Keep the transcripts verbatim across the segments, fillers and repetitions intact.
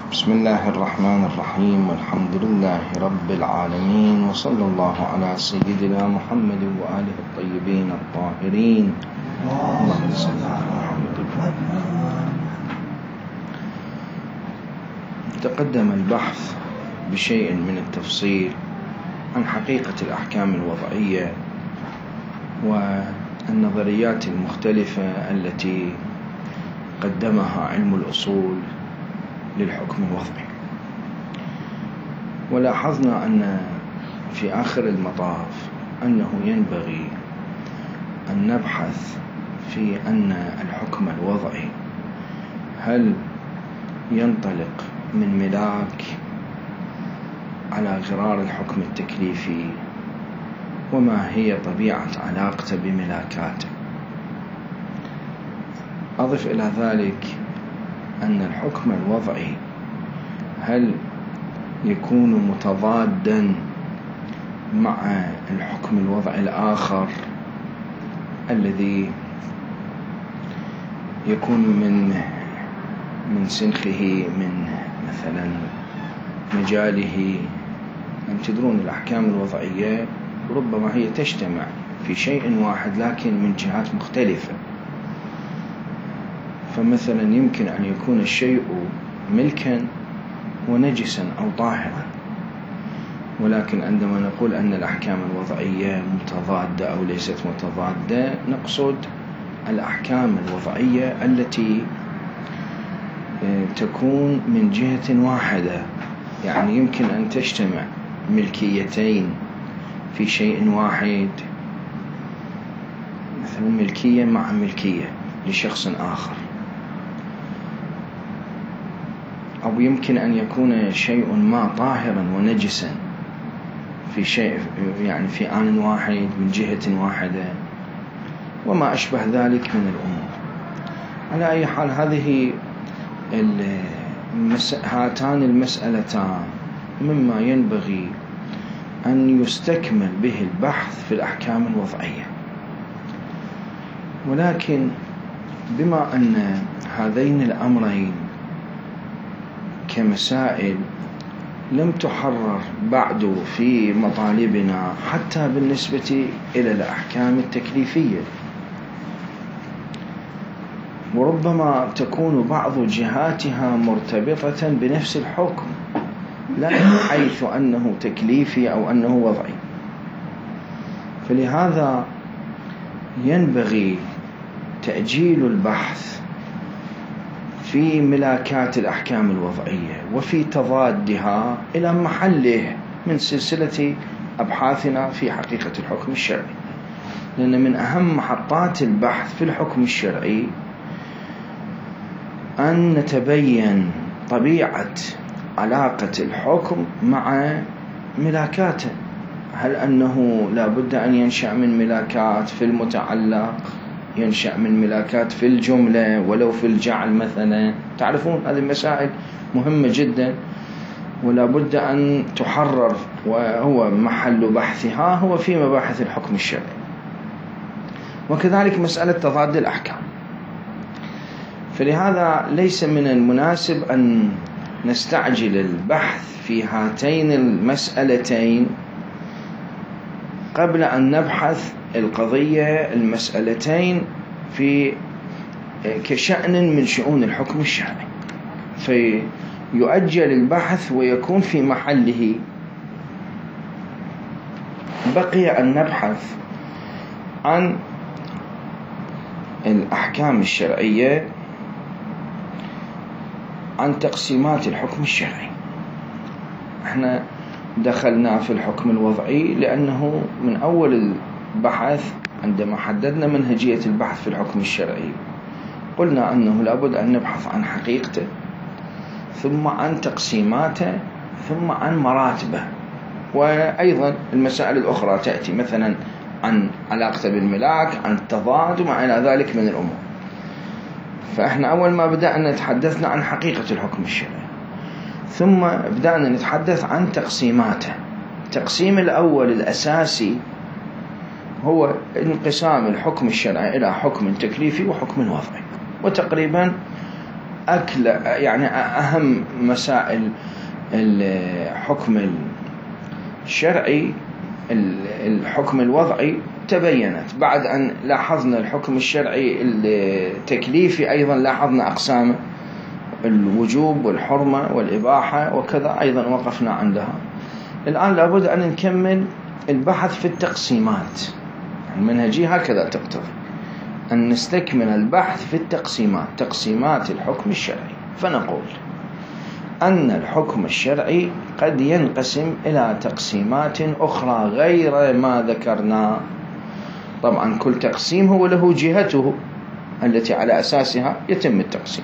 بسم الله الرحمن الرحيم، والحمد لله رب العالمين، وصلى الله على سيدنا محمد وآله الطيبين الطاهرين. اللهم صل على محمد. تقدم البحث بشيء من التفصيل عن حقيقة الأحكام الوضعية والنظريات المختلفة التي قدمها علم الأصول للحكم الوضعي. ولاحظنا أن في آخر المطاف أنه ينبغي أن نبحث في أن الحكم الوضعي هل ينطلق من ملاك على غرار الحكم التكليفي، وما هي طبيعة علاقته بملاكاته. أضف إلى ذلك أن الحكم الوضعي هل يكون متضادا مع الحكم الوضعي الآخر الذي يكون من من سنخه، من مثلا مجاله. أن تدرون الأحكام الوضعية ربما هي تجتمع في شيء واحد لكن من جهات مختلفة. فمثلا يمكن أن يكون الشيء ملكا ونجسا أو طاهرا، ولكن عندما نقول أن الأحكام الوضعية متضادة أو ليست متضادة، نقصد الأحكام الوضعية التي تكون من جهة واحدة. يعني يمكن أن تجتمع ملكيتين في شيء واحد، مثلا ملكية مع ملكية لشخص آخر، أو يمكن أن يكون شيء ما طاهرا ونجسا في شيء، يعني في آن واحد من جهة واحدة، وما أشبه ذلك من الأمور. على أي حال، هذه المس... هاتان المسألتان مما ينبغي أن يستكمل به البحث في الأحكام الوضعية. ولكن بما أن هذين الأمرين كمسائل لم تحرر بعد في مطالبنا حتى بالنسبة إلى الأحكام التكليفية، وربما تكون بعض جهاتها مرتبطة بنفس الحكم، لا حيث أنه تكليفي أو أنه وضعي. فلهذا ينبغي تأجيل البحث في ملاكات الأحكام الوضعية وفي تضادها إلى محله من سلسلة أبحاثنا في حقيقة الحكم الشرعي. لأن من أهم محطات البحث في الحكم الشرعي أن نتبين طبيعة علاقة الحكم مع ملاكاته. هل أنه لا بد أن ينشأ من ملاكات في المتعلق، ينشأ من ملاكات في الجملة ولو في الجعل مثلا؟ تعرفون هذه المسائل مهمة جدا ولا بد أن تحرر، وهو محل بحثها هو في مباحث الحكم الشرعي. وكذلك مسألة تضاد الأحكام. فلهذا ليس من المناسب أن نستعجل البحث في هاتين المسألتين قبل أن نبحث القضية المسألتين في كشأن من شؤون الحكم الشرعي، فيؤجل البحث ويكون في محله. بقي أن نبحث عن الأحكام الشرعية، عن تقسيمات الحكم الشرعي. احنا دخلنا في الحكم الوضعي لأنه من أول البحث عندما حددنا منهجية البحث في الحكم الشرعي قلنا أنه لابد أن نبحث عن حقيقته، ثم عن تقسيماته، ثم عن مراتبه، وأيضا المسائل الأخرى تأتي مثلا عن علاقته بالملاك، عن التضاد، وما إلى ذلك من الأمور. فإحنا أول ما بدأنا نتحدثنا عن حقيقة الحكم الشرعي، ثم بدأنا نتحدث عن تقسيماته. التقسيم الأول الأساسي هو انقسام الحكم الشرعي إلى حكم تكليفي وحكم وضعي، وتقريبا أكل يعني أهم مسائل الحكم الشرعي الحكم الوضعي تبينت. بعد أن لاحظنا الحكم الشرعي التكليفي أيضا لاحظنا أقسامه، الوجوب والحرمة والإباحة وكذا، أيضا وقفنا عندها. الآن لابد أن نكمل البحث في التقسيمات. المنهجية هكذا تقتضي أن نستكمل البحث في التقسيمات، تقسيمات الحكم الشرعي. فنقول أن الحكم الشرعي قد ينقسم إلى تقسيمات أخرى غير ما ذكرنا. طبعا كل تقسيم هو له جهته التي على أساسها يتم التقسيم.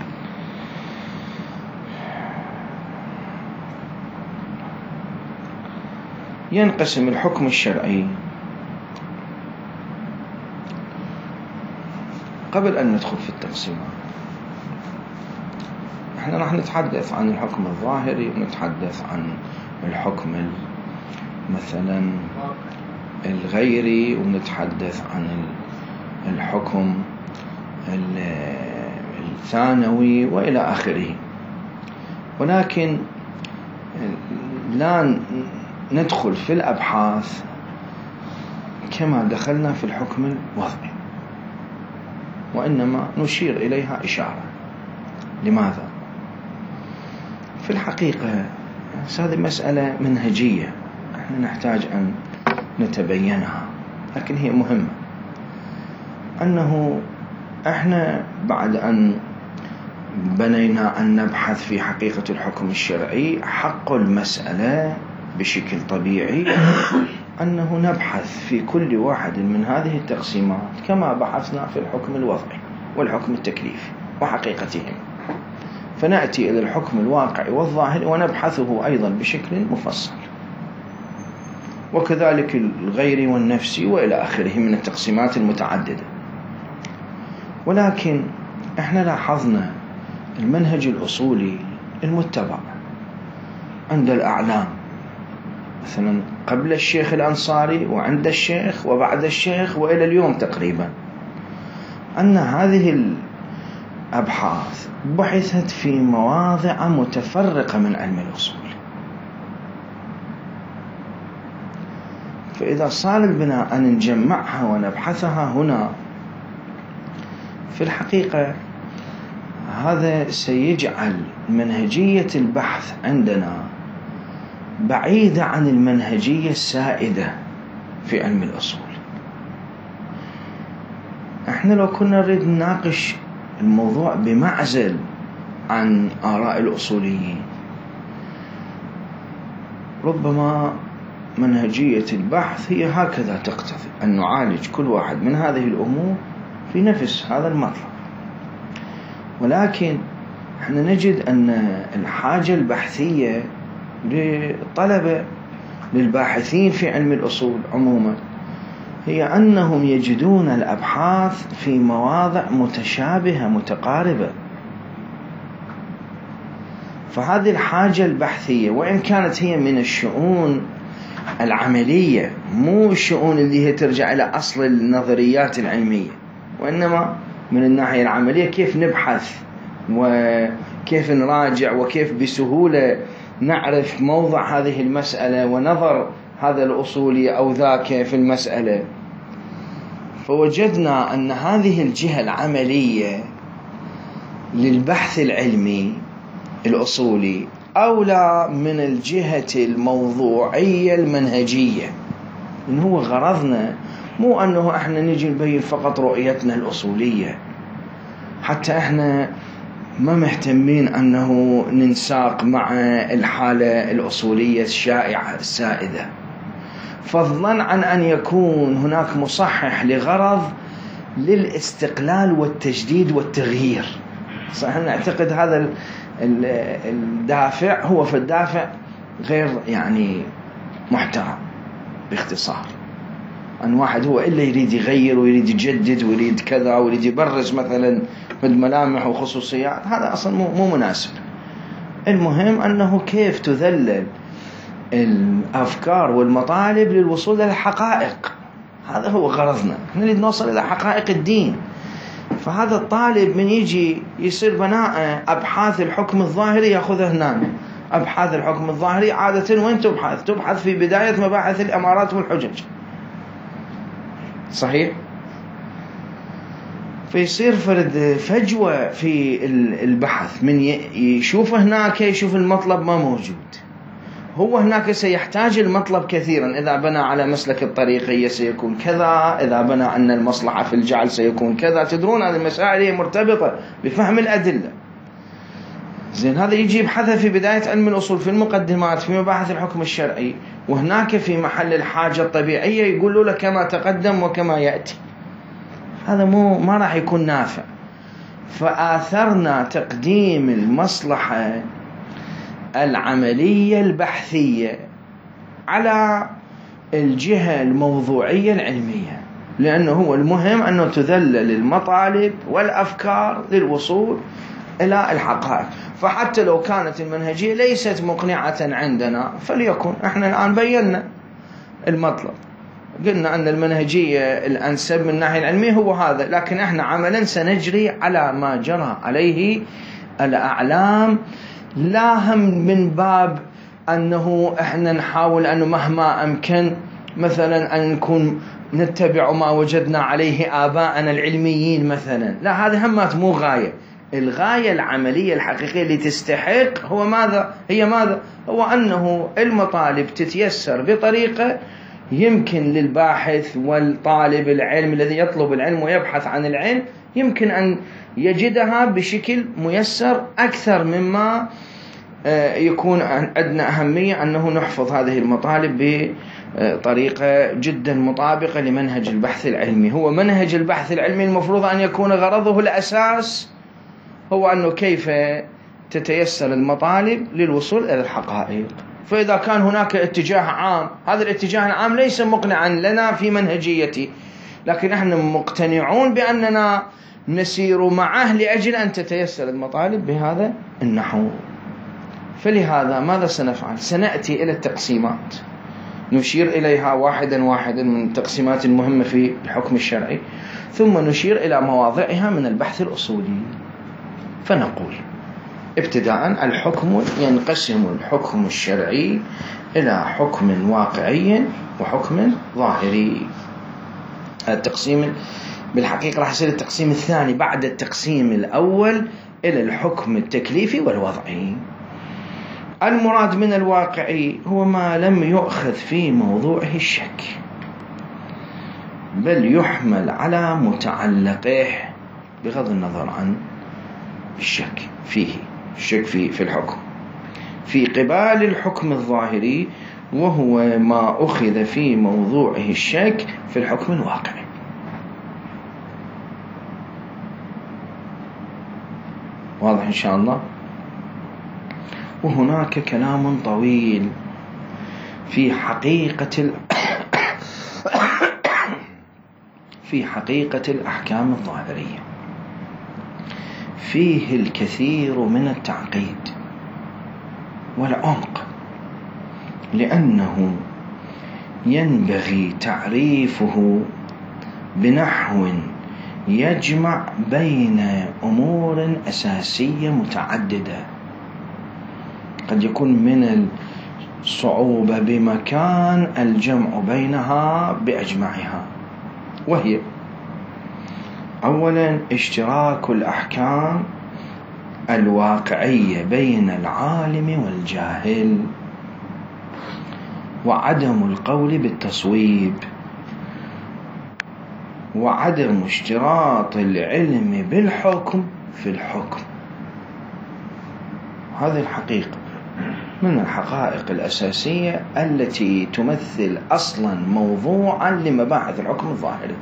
ينقسم الحكم الشرعي. قبل أن ندخل في التقسيمات، احنا راح نتحدث عن الحكم الظاهري ونتحدث عن الحكم مثلا الغيري ونتحدث عن الحكم الثانوي وإلى آخره. ولكن لا ندخل في الأبحاث كما دخلنا في الحكم الوضعي، وإنما نشير إليها إشارة. لماذا؟ في الحقيقة هذه مسألة منهجية نحن نحتاج أن نتبينها، لكن هي مهمة. أنه إحنا بعد أن بنينا أن نبحث في حقيقة الحكم الشرعي، حق المسألة بشكل طبيعي أنه نبحث في كل واحد من هذه التقسيمات كما بحثنا في الحكم الوضعي والحكم التكليفي وحقيقتهم، فنأتي إلى الحكم الواقعي والظاهري ونبحثه أيضا بشكل مفصل، وكذلك الغيري والنفسي وإلى آخره من التقسيمات المتعددة. ولكن إحنا لاحظنا المنهج الأصولي المتبع عند الأعلام، مثلا قبل الشيخ الأنصاري وعند الشيخ وبعد الشيخ وإلى اليوم تقريبا، أن هذه الأبحاث بحثت في مواضع متفرقة من علم الأصول. فإذا صار البناء أن نجمعها ونبحثها هنا، في الحقيقة هذا سيجعل منهجية البحث عندنا بعيدة عن المنهجية السائدة في علم الأصول. احنا لو كنا نريد نناقش الموضوع بمعزل عن آراء الأصوليين، ربما منهجية البحث هي هكذا تقتضي أن نعالج كل واحد من هذه الأمور في نفس هذا المطلب. ولكن احنا نجد أن الحاجة البحثية للطلبة للباحثين في علم الأصول عموما هي أنهم يجدون الأبحاث في مواضع متشابهة متقاربة. فهذه الحاجة البحثية وإن كانت هي من الشؤون العملية، مو الشؤون اللي هي ترجع إلى أصل النظريات العلمية، وإنما من الناحية العملية كيف نبحث وكيف نراجع وكيف بسهولة نعرف موضع هذه المسألة ونظر هذا الأصولي أو ذاك في المسألة. فوجدنا أن هذه الجهة العملية للبحث العلمي الأصولي أولى من الجهة الموضوعية المنهجية. إن هو غرضنا مو أنه إحنا نجي نبين فقط رؤيتنا الأصولية، حتى إحنا ما مهتمين أنه ننساق مع الحالة الأصولية الشائعة السائدة، فضلا عن أن يكون هناك مصحح لغرض للاستقلال والتجديد والتغيير. صحيح نعتقد هذا الدافع هو في الدافع غير يعني محترم. باختصار أن واحد هو إلا يريد يغير ويريد يجدد ويريد كذا ويريد يبرز مثلا ملامح وخصوصيات، هذا أصلا مو, مو مناسب. المهم أنه كيف تذلل الأفكار والمطالب للوصول إلى الحقائق، هذا هو غرضنا. نريد نوصل إلى حقائق الدين. فهذا الطالب من يجي يصير بناء أبحاث الحكم الظاهري يأخذها هنا. أبحاث الحكم الظاهري عادة وين تبحث؟ تبحث في بداية مباحث الأمارات والحجج، صحيح؟ فيصير فرد فجوة في البحث، من يشوف هناك يشوف المطلب ما موجود. هو هناك سيحتاج المطلب كثيرا، إذا بنى على مسلك الطريقية سيكون كذا، إذا بنى أن المصلحة في الجعل سيكون كذا. تدرون هذه المسائل هي مرتبطة بفهم الأدلة. زين، هذا يجي يبحثها في بداية علم الأصول، في المقدمات، في مباحث الحكم الشرعي، وهناك في محل الحاجة الطبيعية يقولوا له كما تقدم وكما يأتي. هذا مو ما راح يكون نافع. فآثرنا تقديم المصلحة العملية البحثية على الجهة الموضوعية العلمية، لأنه هو المهم أنه تذلل المطالب والأفكار للوصول إلى الحقائق. فحتى لو كانت المنهجية ليست مقنعة عندنا فليكن، احنا الآن بينا المطلب، قلنا أن المنهجية الأنسب من الناحية العلمية هو هذا، لكن احنا عملا سنجري على ما جرى عليه الأعلام، لا هم من باب أنه احنا نحاول أنه مهما أمكن مثلا أن نكون نتبع ما وجدنا عليه آباءنا العلميين مثلا، لا، هذه همات مو غاية. الغاية العملية الحقيقية اللي تستحق هو ماذا؟ هي ماذا؟ هو أنه المطالب تتيسر بطريقة يمكن للباحث والطالب العلم الذي يطلب العلم ويبحث عن العلم يمكن أن يجدها بشكل ميسر أكثر مما يكون أدنى أهمية أنه نحفظ هذه المطالب بطريقة جدا مطابقة لمنهج البحث العلمي. هو منهج البحث العلمي المفروض أن يكون غرضه الأساس هو أنه كيف تتيسر المطالب للوصول إلى الحقائق. فإذا كان هناك اتجاه عام، هذا الاتجاه العام ليس مقنعا لنا في منهجيته، لكن احنا مقتنعون بأننا نسير معه لأجل أن تتيسر المطالب بهذا النحو. فلهذا ماذا سنفعل؟ سنأتي إلى التقسيمات، نشير إليها واحدا واحدا من التقسيمات المهمة في الحكم الشرعي، ثم نشير إلى مواضعها من البحث الأصولي. فنقول ابتداء الحكم ينقسم الحكم الشرعي إلى حكم واقعي وحكم ظاهري. التقسيم بالحقيقة راح يصير التقسيم الثاني بعد التقسيم الأول إلى الحكم التكليفي والوضعي. المراد من الواقعي هو ما لم يؤخذ في موضوعه الشك، بل يحمل على متعلقه بغض النظر عن الشك فيه، الشك في في الحكم. في قبال الحكم الظاهري وهو ما أخذ في موضوعه الشك في الحكم الواقعي. واضح إن شاء الله؟ وهناك كلام طويل في حقيقة ال... في حقيقة الأحكام الظاهرية، فيه الكثير من التعقيد والعمق، لأنه ينبغي تعريفه بنحو يجمع بين أمور أساسية متعددة. قد يكون من الصعوبة بمكان الجمع بينها بأجمعها، وهي أولا اشتراك الأحكام الواقعية بين العالم والجاهل، وعدم القول بالتصويب، وعدم اشتراط العلم بالحكم في الحكم. هذه الحقيقة من الحقائق الأساسية التي تمثل أصلا موضوعا لمباحث الحكم الظاهري.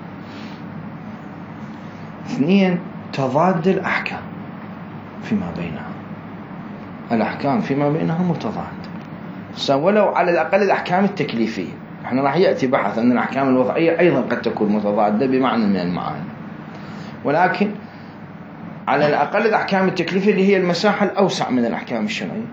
اثنين، تضاد الأحكام فيما بينها، الأحكام فيما بينها متضاد، ولو على الأقل الأحكام التكليفية. احنا راح يأتي بحث أن الأحكام الوضعية أيضا قد تكون متضادة بمعنى من المعاني، ولكن على الأقل الأحكام التكليفية اللي هي المساحة الأوسع من الأحكام الشرعية.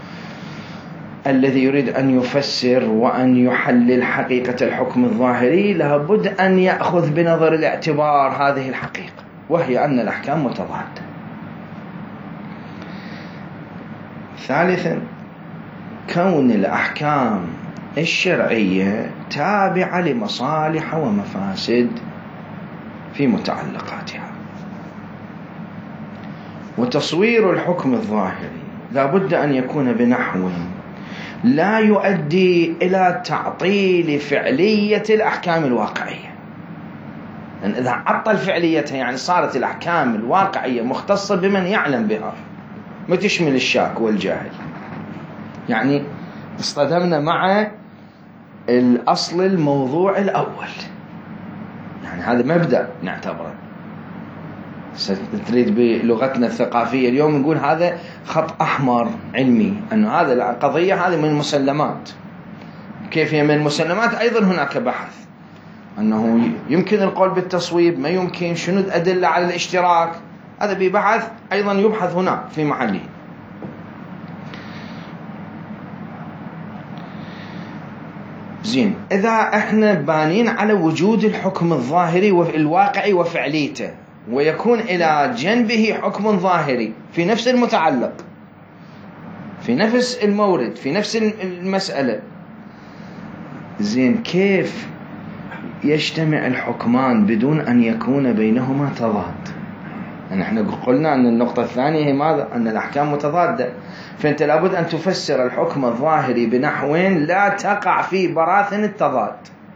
الذي يريد أن يفسر وأن يحلل حقيقة الحكم الظاهري لابد أن يأخذ بنظر الاعتبار هذه الحقيقة، وهي أن الأحكام متضادة. ثالثا، كون الأحكام الشرعية تابعة لمصالح ومفاسد في متعلقاتها. وتصوير الحكم الظاهري لا بد أن يكون بنحو لا يؤدي إلى تعطيل فعلية الأحكام الواقعية، لأن إذا عطل فعليتها يعني صارت الأحكام الواقعية مختصة بمن يعلم بها، ما تشمل الشاك والجاهل. يعني اصطدمنا مع الأصل الموضوع الأول، يعني هذا مبدأ نعتبره. تريد بلغتنا الثقافية اليوم نقول هذا خط أحمر علمي، أنه هذا القضية هذه من المسلمات. كيف هي من المسلمات؟ أيضا هناك بحث أنه يمكن القول بالتصويب، ما يمكن، شنو الأدلة على الاشتراك، هذا ببحث أيضا يبحث هنا في محله. زين، إذا احنا بانين على وجود الحكم الظاهري والواقعي وفعليته، ويكون إلى جنبه حكم ظاهري في نفس المتعلق، في نفس المورد، في نفس المسألة، زين كيف يجتمع الحكمان بدون أن يكون بينهما تضاد؟ يعني احنا قلنا أن النقطة الثانية هي ماذا؟ أن الأحكام متضادة، فأنت لابد أن تفسر الحكم الظاهري بنحوين لا تقع في براثن التضاد.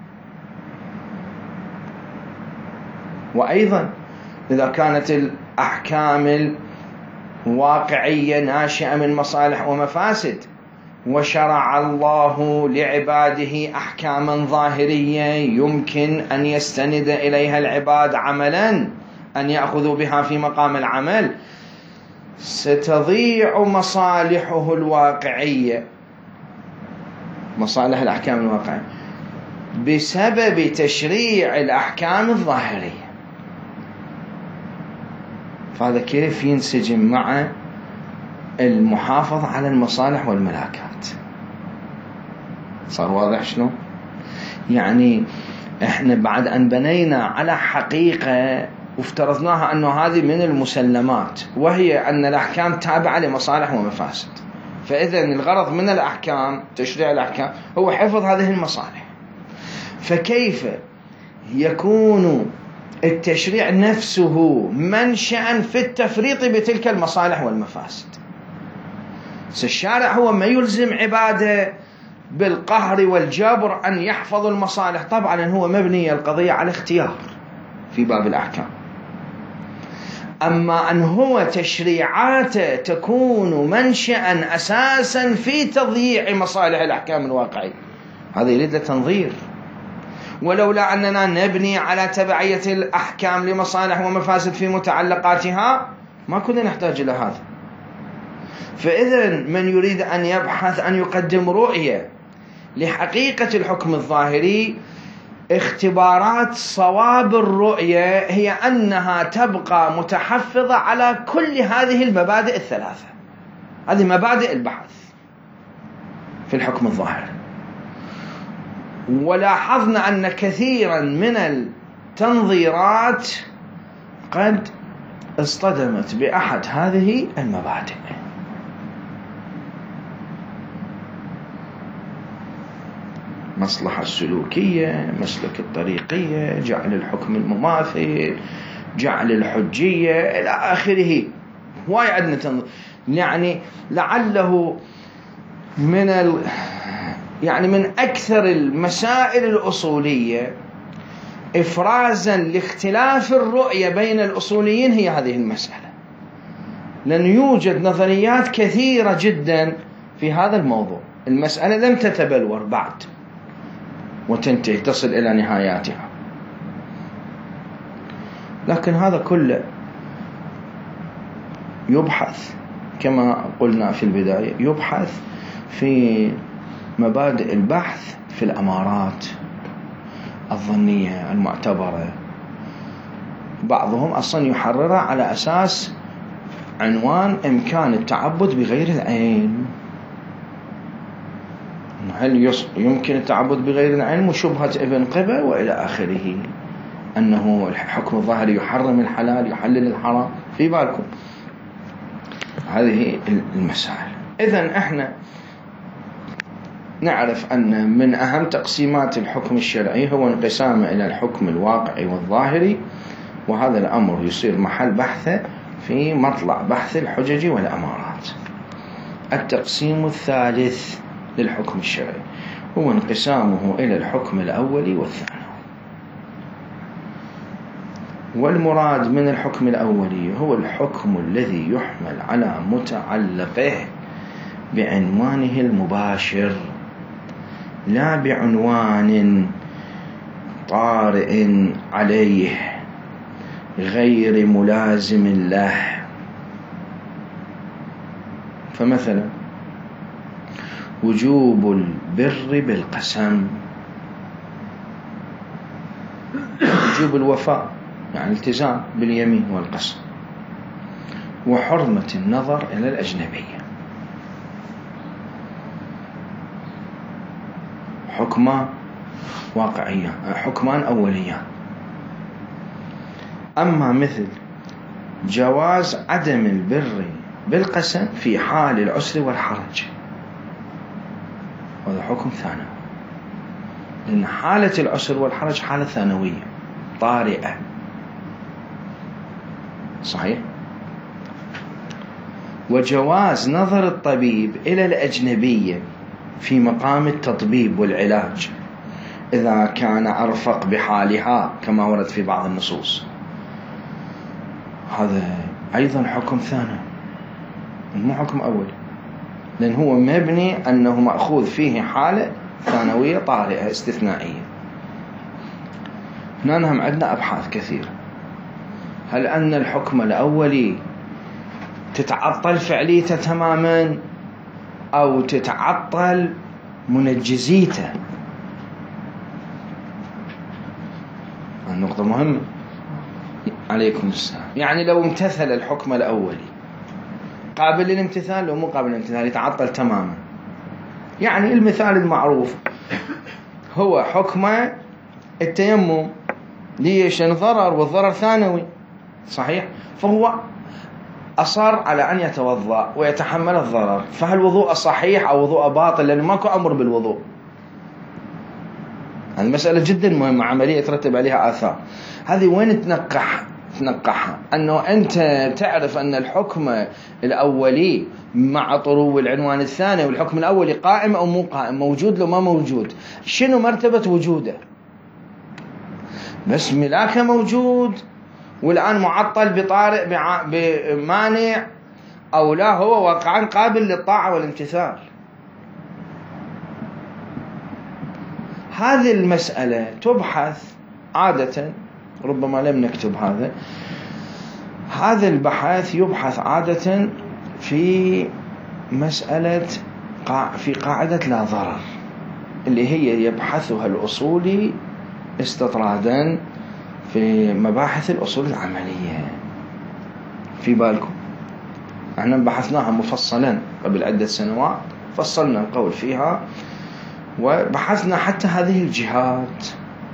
وأيضا إذا كانت الأحكام الواقعية ناشئة من مصالح ومفاسد، وشرع الله لعباده أحكاما ظاهرية يمكن أن يستند إليها العباد عملا، أن يأخذوا بها في مقام العمل، ستضيع مصالحه الواقعية، مصالح الأحكام الواقعية، بسبب تشريع الأحكام الظاهرية. فهذا كيف ينسجم مع المحافظة على المصالح والملاكات؟ صار واضح شنو؟ يعني احنا بعد أن بنينا على حقيقة وافترضناها أنه هذه من المسلمات، وهي أن الأحكام تابعة لمصالح ومفاسد، فإذا الغرض من الأحكام، تشريع الأحكام، هو حفظ هذه المصالح. فكيف يكون التشريع نفسه منشأ في التفريط بتلك المصالح والمفاسد؟ الشارع هو ما يلزم عباده بالقهر والجبر أن يحفظ المصالح، طبعا هو مبني القضية على اختيار في باب الأحكام. أما أن هو تشريعاته تكون منشأ أساسا في تضييع مصالح الأحكام الواقعية، هذا يريد لتنظير. ولولا أننا نبني على تبعية الأحكام لمصالح ومفاسد في متعلقاتها ما كنا نحتاج إلى هذا. فإذا من يريد أن يبحث أن يقدم رؤية لحقيقة الحكم الظاهري، اختبارات صواب الرؤية هي أنها تبقى متحفظة على كل هذه المبادئ الثلاثة. هذه مبادئ البحث في الحكم الظاهري. ولاحظنا أن كثيرا من التنظيرات قد اصطدمت بأحد هذه المبادئ. مصلحة السلوكية، مسلك الطريقية، جعل الحكم المماثل، جعل الحجية إلى آخره. هواي عندنا تنظير، يعني لعله من ال... يعني من أكثر المسائل الأصولية إفرازا لاختلاف الرؤية بين الأصوليين هي هذه المسألة، لأن يوجد نظريات كثيرة جدا في هذا الموضوع. المسألة لم تتبلور بعد وتنتهي تصل إلى نهاياتها، لكن هذا كله يبحث كما قلنا في البداية، يبحث في مبادئ البحث في الأمارات الظنية المعتبرة. بعضهم أصلا يحررها على أساس عنوان إمكان التعبد بغير العين. هل يمكن التعبد بغير العلم وشبهة ابن قبة وإلى آخره. أنه الحكم الظاهري يحرم الحلال يحلل الحرام، في بالكم هذه المسائل. إذن احنا نعرف أن من أهم تقسيمات الحكم الشرعي هو انقسامه إلى الحكم الواقعي والظاهري، وهذا الأمر يصير محل بحثه في مطلع بحث الحجج والأمارات. التقسيم الثالث للحكم الشرعي هو انقسامه إلى الحكم الأولي والثانوي. والمراد من الحكم الأولي هو الحكم الذي يحمل على متعلقه بعنوانه المباشر، لا بعنوان طارئ عليه غير ملازم له. فمثلا وجوب البر بالقسم، وجوب الوفاء يعني التزام باليمين والقسم، وحرمة النظر إلى الأجنبية، حكمان واقعيان حكمان أوليان. أما مثل جواز عدم البر بالقسم في حال العسر والحرج، هذا حكم ثانوي، لأن حالة العسر والحرج حالة ثانوية طارئة، صحيح. وجواز نظر الطبيب إلى الأجنبية في مقام التطبيب والعلاج إذا كان أرفق بحالها كما ورد في بعض النصوص، هذا أيضا حكم ثانوي مو حكم أول، لأن هو مبني أنه مأخوذ فيه حالة ثانوية طارئة استثنائية. هنا نهم عندنا أبحاث كثيرة، هل أن الحكم الأولي تتعطل فعليته تماما أو تتعطل منجزيته؟ النقطة مهمة. عليكم السلام. يعني لو امتثل الحكم الأولي قابل للامتثال لو مو قابل للامتثال يتعطل تماما. يعني المثال المعروف هو حكم التيمم، ليش؟ ضرر والضرر ثانوي، صحيح. فهو أصر على أن يتوضأ ويتحمل الضرر، فهل وضوء صحيح أو وضوء باطل؟ لأنه ماكو أمر بالوضوء. هذه مسألة جدا مهمة عملية يترتب عليها آثار. هذه وين تنقح تنقحها؟ أنه أنت تعرف أن الحكم الأولي مع طرو العنوان الثاني، والحكم الأولي قائم أو مو قائم، موجود لو ما موجود، شنو مرتبة وجوده؟ بس ملاكه موجود والآن معطل بطارئ بمانع، أو لا هو واقعا قابل للطاعة والامتثال. هذه المسألة تبحث عادة، ربما لم نكتب هذا هذا البحث يبحث عادة في مسألة في قاعدة لا ضرر، اللي هي يبحثها الأصولي استطرادا في مباحث الأصول العملية. في بالكم احنا بحثناها مفصلا قبل عدة سنوات، فصلنا القول فيها وبحثنا حتى هذه الجهات،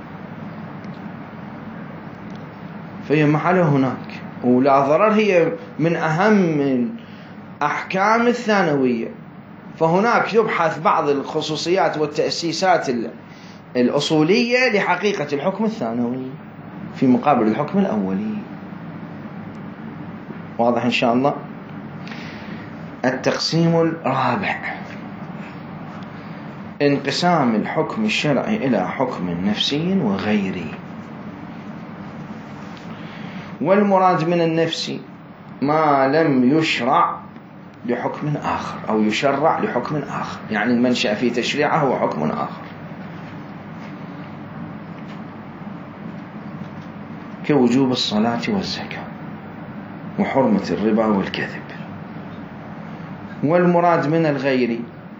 فهي محلها هناك. ولا ضرر هي من أهم أحكام الثانوية، فهناك يبحث بعض الخصوصيات والتأسيسات الأصولية لحقيقة الحكم الثانوي في مقابل الحكم الأولي. واضح إن شاء الله؟ التقسيم الرابع انقسام الحكم الشرعي إلى حكم نفسي وغيري. والمراد من النفسي ما لم يشرع لحكم آخر أو يشرع لحكم آخر، يعني المنشأ في تشريعه هو حكم آخر، كوجوب الصلاة والزكاة وحرمة الربا والكذب. والمراد من الغير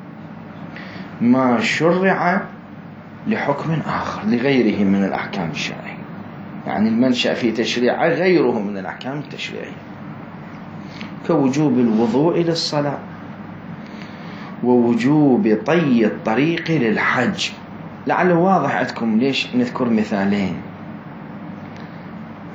ما شرع لحكم آخر لغيره من الأحكام الشرعية، يعني المنشأ في تشريعه غيره من الأحكام التشريعية، كوجوب الوضوء للصلاة ووجوب طي الطريق للحج. لعله واضح عندكم ليش نذكر مثالين.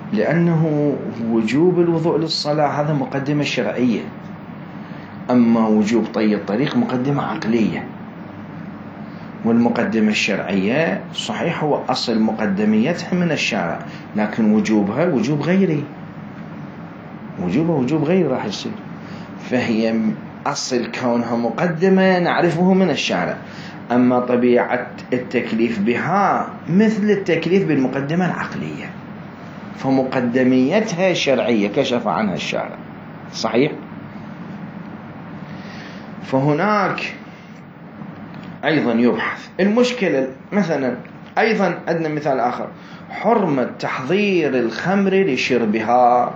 لأنه وجوب الوضوء للصلاة هذا مقدمة شرعية، أما وجوب طي الطريق مقدمة عقلية. والمقدمة الشرعية صحيح هو أصل مقدميتها من الشارع، لكن وجوبها وجوب غيري، وجوبها وجوب غيري راح يصير، فهي أصل كونها مقدمة نعرفه من الشارع. أما طبيعة التكليف بها مثل التكليف بالمقدمة العقلية، فمقدميتها شرعية كشف عنها الشارع. صحيح. فهناك أيضا يبحث المشكلة. مثلا أيضا عندنا مثال آخر، حرمة تحضير الخمر لشربها،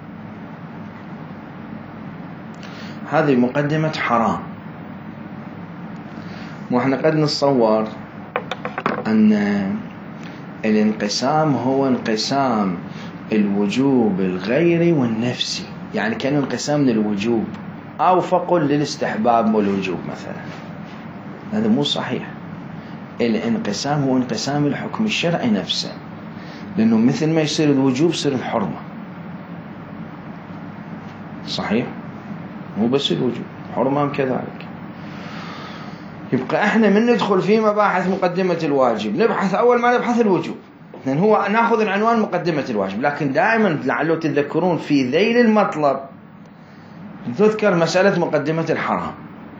هذه مقدمة حرام. وإحنا قد نتصور أن الانقسام هو انقسام الوجوب الغيري والنفسي، يعني كان انقسام للوجوب أو فقل للاستحباب والوجوب مثلا. هذا مو صحيح. الانقسام هو انقسام الحكم الشرعي نفسه، لأنه مثل ما يصير الوجوب يصير الحرمة. صحيح. مو بس الوجوب، حرمة كذلك. يبقى احنا من ندخل في مباحث مقدمة الواجب نبحث أول ما نبحث الوجوب، لأن هو ناخذ العنوان مقدمة الواجب، لكن دائما لعلوا تذكرون في ذيل المطلب تذكر مسألة مقدمة الحرام.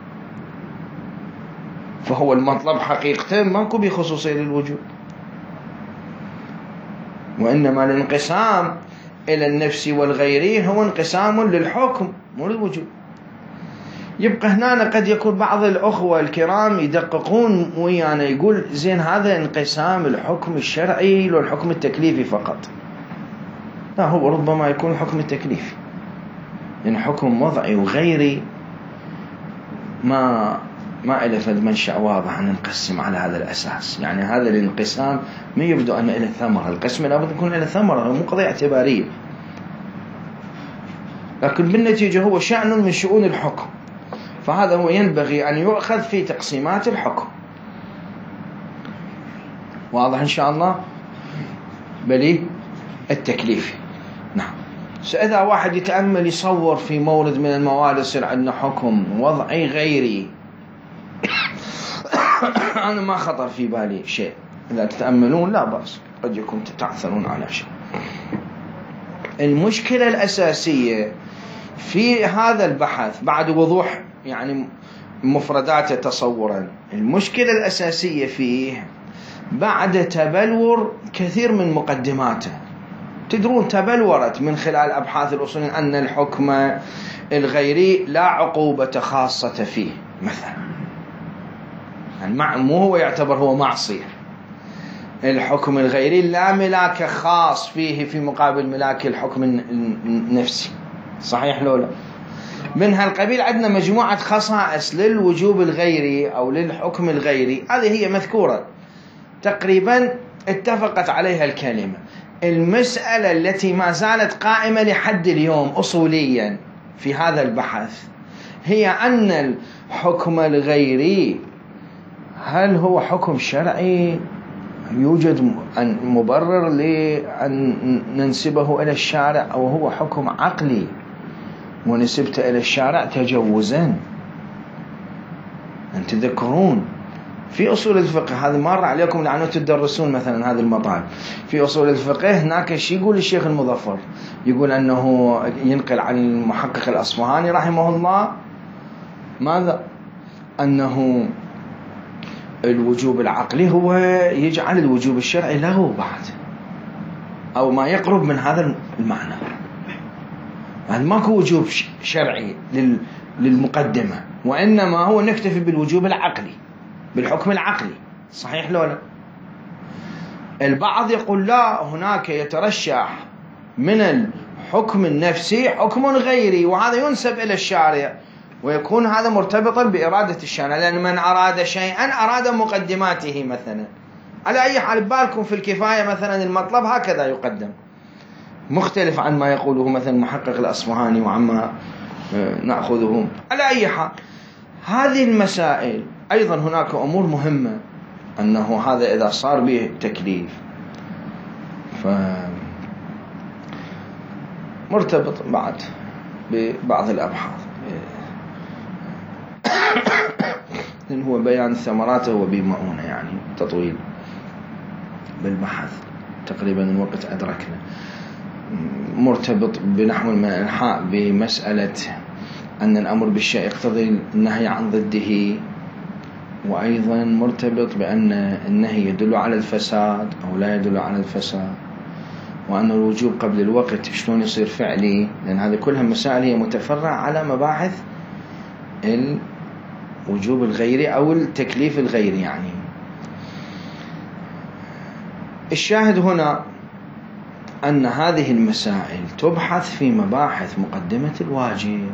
فهو المطلب حقيقة ماكو بخصوصية للوجوب، وإنما الانقسام إلى النفس والغيري هو انقسام للحكم مو للوجوب. يبقى هنا قد يكون بعض الأخوة الكرام يدققون ويانا، يقول زين هذا انقسام الحكم الشرعي والحكم التكليفي فقط. لا، هو ربما يكون الحكم التكليفي، لأن يعني حكم وضعي وغيري ما ما إله فد منشأ واضح أن نقسم على هذا الأساس. يعني هذا الانقسام ما يبدو أن إله ثمرة، القسم لابد يكون إله ثمرة، مو قضية اعتبارية، لكن بالنتيجة هو شأن من شؤون الحكم، فهذا هو ينبغي أن يؤخذ في تقسيمات الحكم. واضح إن شاء الله؟ بلي التكليف. نعم. فإذا واحد يتأمل يصور في مورد من الموارد يصير عندنا حكم وضعي غيري أنا ما خطر في بالي شيء. إذا تتأملون لا بأس، قد يكون تتعثرون على شيء. المشكلة الأساسية في هذا البحث بعد وضوح يعني مفرداته تصورا، المشكلة الأساسية فيه بعد تبلور كثير من مقدماته. تدرون تبلورت من خلال أبحاث الأصول أن الحكم الغيري لا عقوبة خاصة فيه مثلا، يعني مو هو يعتبر هو معصية. الحكم الغيري لا ملاك خاص فيه في مقابل ملاك الحكم النفسي. صحيح لولا؟ من هالقبيل عندنا مجموعة خصائص للوجوب الغيري أو للحكم الغيري، هذه هي مذكورة تقريبا اتفقت عليها الكلمة. المسألة التي ما زالت قائمة لحد اليوم أصوليا في هذا البحث هي أن الحكم الغيري هل هو حكم شرعي يوجد مبرر لأن ننسبه إلى الشارع، أو هو حكم عقلي ونسبته إلى الشارع تجوزا. أن تذكرون في أصول الفقه، هذا مر عليكم لأنه تدرسون مثلا هذا المطالب في أصول الفقه. هناك شيء يقول الشيخ المظفر، يقول أنه ينقل عن المحقق الأصفهاني رحمه الله ماذا؟ أنه الوجوب العقلي هو يجعل الوجوب الشرعي له بعد، أو ما يقرب من هذا المعنى. يعني ماكو وجوب شرعي للمقدمة، وإنما هو نكتفي بالوجوب العقلي بالحكم العقلي. صحيح لو لا؟ البعض يقول لا، هناك يترشح من الحكم النفسي حكم غيري، وهذا ينسب إلى الشارع، ويكون هذا مرتبطا بإرادة الشارع، لأن من أراد شيئا أراد مقدماته مثلا. على أي حال بالكم في الكفاية مثلا المطلب هكذا يقدم، مختلف عن ما يقوله مثلا محقق الأصفهاني وعما نأخذه. على أي حال هذه المسائل أيضا هناك أمور مهمة، أنه هذا إذا صار به تكليف مرتبط بعد ببعض الأبحاث لأن هو بيان ثمراته وبمؤونة، يعني تطويل بالبحث تقريبا الوقت أدركنا. مرتبط بنحو من الإلحاء بمسألة أن الأمر بالشيء يقتضي النهي عن ضده، وأيضا مرتبط بأن النهي يدل على الفساد أو لا يدل على الفساد، وأن الوجوب قبل الوقت شلون يصير فعلي، لأن هذه كلها مسائل هي متفرعة على مباحث الوجوب الغيري أو التكليف الغيري. يعني الشاهد هنا أن هذه المسائل تبحث في مباحث مقدمة الواجب،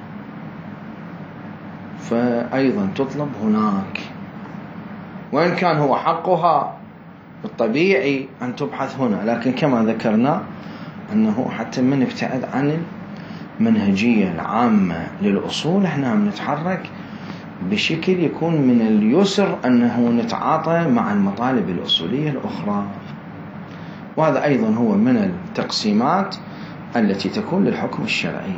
فأيضا تطلب هناك، وإن كان هو حقها الطبيعي أن تبحث هنا، لكن كما ذكرنا أنه حتى من ابتعد عن المنهجية العامة للأصول احنا نتحرك بشكل يكون من اليسر أنه نتعاطى مع المطالب الأصولية الأخرى، وهذا أيضا هو من التقسيمات التي تكون للحكم الشرعي.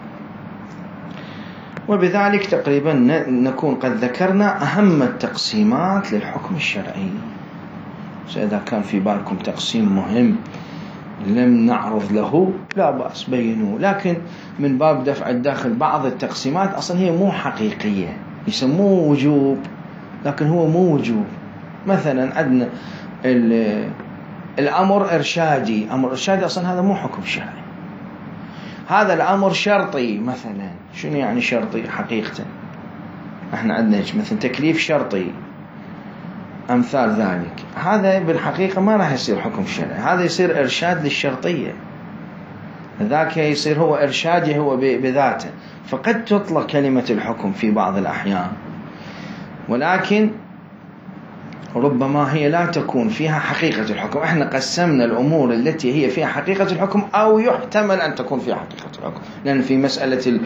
وبذلك تقريبا نكون قد ذكرنا أهم التقسيمات للحكم الشرعي. إذا كان في بالكم تقسيم مهم لم نعرض له لا بأس بينوه، لكن من باب دفع الداخل بعض التقسيمات أصلا هي مو حقيقية، يسموه وجوب لكن هو مو وجوب. مثلا عندنا الأمر إرشادي، أمر إرشادي أصلا هذا مو حكم شرعي. هذا الأمر شرطي مثلا، شنو يعني شرطي حقيقة؟ احنا عندنا مثلا تكليف شرطي أمثال ذلك، هذا بالحقيقة ما راح يصير حكم شرعي، هذا يصير إرشاد للشرطية، ذاك يصير هو إرشادي هو بذاته. فقد تطلق كلمة الحكم في بعض الأحيان، ولكن ربما هي لا تكون فيها حقيقة الحكم. احنا قسمنا الأمور التي هي فيها حقيقة الحكم أو يحتمل أن تكون فيها حقيقة الحكم، لأن في مسألة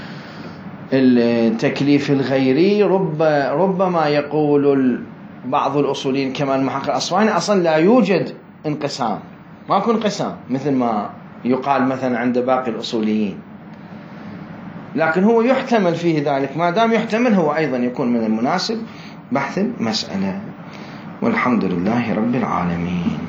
التكليف الغيري رب ربما يقول بعض الأصوليين كما المحقق الأصفهاني أصلا لا يوجد انقسام، ما يكون انقسام مثل ما يقال مثلا عند باقي الأصوليين، لكن هو يحتمل فيه ذلك. ما دام يحتمل هو أيضا يكون من المناسب بحث المسألة. والحمد لله رب العالمين.